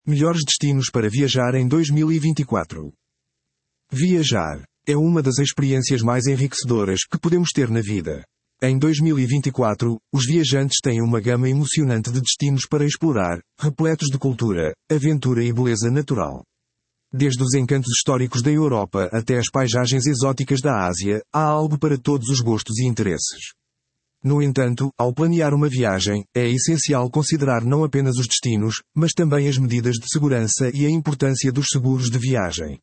Melhores destinos para viajar em 2024. Viajar é uma das experiências mais enriquecedoras que podemos ter na vida. Em 2024, os viajantes têm uma gama emocionante de destinos para explorar, repletos de cultura, aventura e beleza natural. Desde os encantos históricos da Europa até as paisagens exóticas da Ásia, há algo para todos os gostos e interesses. No entanto, ao planear uma viagem, é essencial considerar não apenas os destinos, mas também as medidas de segurança e a importância dos seguros de viagem.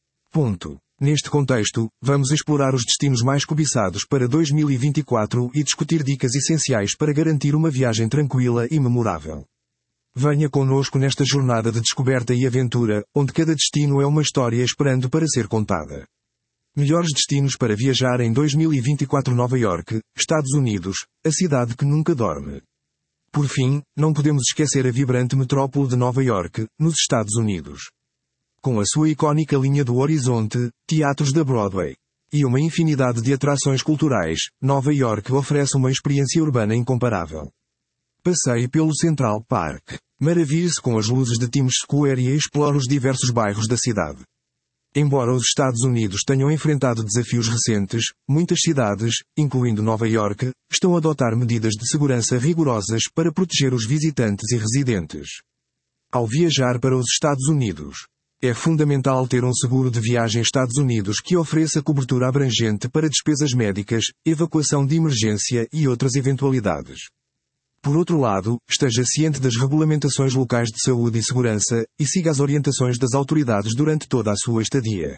Neste contexto, vamos explorar os destinos mais cobiçados para 2024 e discutir dicas essenciais para garantir uma viagem tranquila e memorável. Venha conosco nesta jornada de descoberta e aventura, onde cada destino é uma história esperando para ser contada. Melhores destinos para viajar em 2024. Nova York, Estados Unidos, a cidade que nunca dorme. Por fim, não podemos esquecer a vibrante metrópole de Nova York, nos Estados Unidos. Com a sua icónica linha do Horizonte, teatros da Broadway e uma infinidade de atrações culturais, Nova York oferece uma experiência urbana incomparável. Passeie pelo Central Park. Maravilhe-se com as luzes de Times Square e explore os diversos bairros da cidade. Embora os Estados Unidos tenham enfrentado desafios recentes, muitas cidades, incluindo Nova York, estão a adotar medidas de segurança rigorosas para proteger os visitantes e residentes. Ao viajar para os Estados Unidos, é fundamental ter um seguro de viagem Estados Unidos que ofereça cobertura abrangente para despesas médicas, evacuação de emergência e outras eventualidades. Por outro lado, esteja ciente das regulamentações locais de saúde e segurança, e siga as orientações das autoridades durante toda a sua estadia.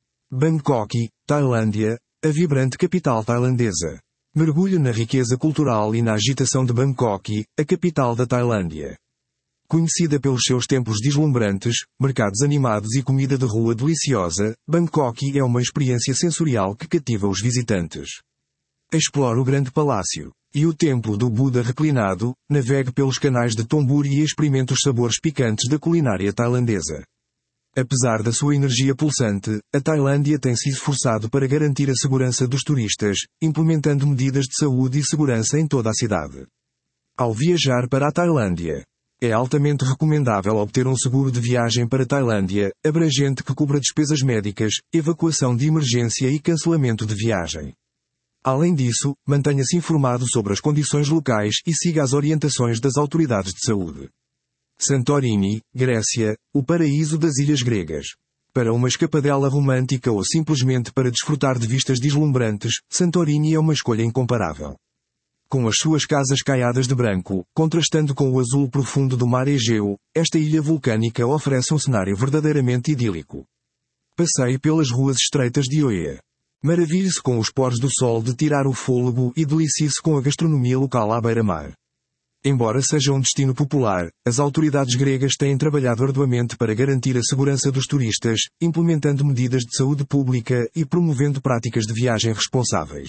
Bangkok, Tailândia, a vibrante capital tailandesa. Mergulhe na riqueza cultural e na agitação de Bangkok, a capital da Tailândia. Conhecida pelos seus templos deslumbrantes, mercados animados e comida de rua deliciosa, Bangkok é uma experiência sensorial que cativa os visitantes. Explore o Grande Palácio e o Templo do Buda reclinado, navegue pelos canais de Thonburi e experimente os sabores picantes da culinária tailandesa. Apesar da sua energia pulsante, a Tailândia tem se esforçado para garantir a segurança dos turistas, implementando medidas de saúde e segurança em toda a cidade. Ao viajar para a Tailândia, é altamente recomendável obter um seguro de viagem para a Tailândia, abrangente que cubra despesas médicas, evacuação de emergência e cancelamento de viagem. Além disso, mantenha-se informado sobre as condições locais e siga as orientações das autoridades de saúde. Santorini, Grécia, o paraíso das ilhas gregas. Para uma escapadela romântica ou simplesmente para desfrutar de vistas deslumbrantes, Santorini é uma escolha incomparável. Com as suas casas caiadas de branco, contrastando com o azul profundo do mar Egeu, esta ilha vulcânica oferece um cenário verdadeiramente idílico. Passeie pelas ruas estreitas de Oia. Maravilhe-se com os poros do sol de tirar o fôlego e delicie-se com a gastronomia local à beira-mar. Embora seja um destino popular, as autoridades gregas têm trabalhado arduamente para garantir a segurança dos turistas, implementando medidas de saúde pública e promovendo práticas de viagem responsáveis.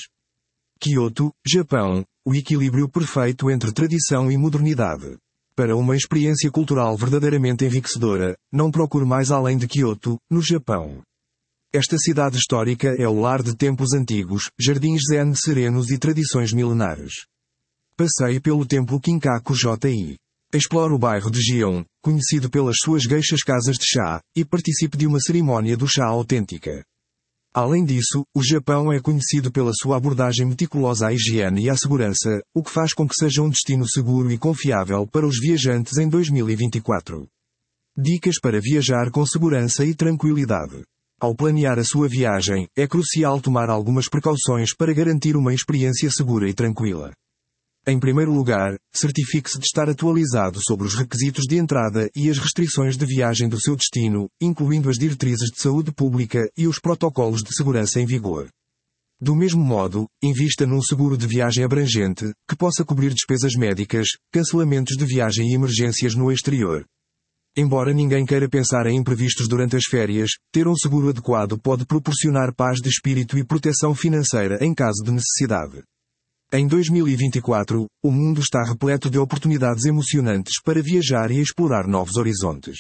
Kyoto, Japão, o equilíbrio perfeito entre tradição e modernidade. Para uma experiência cultural verdadeiramente enriquecedora, não procure mais além de Kyoto, no Japão. Esta cidade histórica é o lar de templos antigos, jardins zen serenos e tradições milenares. Passeie pelo templo Kinkaku-ji. Explore o bairro de Gion, conhecido pelas suas geishas casas de chá, e participe de uma cerimónia do chá autêntica. Além disso, o Japão é conhecido pela sua abordagem meticulosa à higiene e à segurança, o que faz com que seja um destino seguro e confiável para os viajantes em 2024. Dicas para viajar com segurança e tranquilidade. Ao planear a sua viagem, é crucial tomar algumas precauções para garantir uma experiência segura e tranquila. Em primeiro lugar, certifique-se de estar atualizado sobre os requisitos de entrada e as restrições de viagem do seu destino, incluindo as diretrizes de saúde pública e os protocolos de segurança em vigor. Do mesmo modo, invista num seguro de viagem abrangente, que possa cobrir despesas médicas, cancelamentos de viagem e emergências no exterior. Embora ninguém queira pensar em imprevistos durante as férias, ter um seguro adequado pode proporcionar paz de espírito e proteção financeira em caso de necessidade. Em 2024, o mundo está repleto de oportunidades emocionantes para viajar e explorar novos horizontes.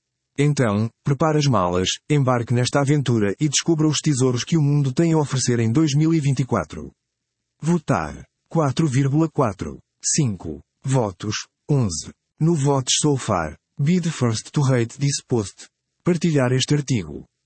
Então, prepare as malas, embarque nesta aventura e descubra os tesouros que o mundo tem a oferecer em 2024. Votar. 4,4. 5. Votos. 11. No Votes So Far, Be the first to rate this post. Partilhar este artigo.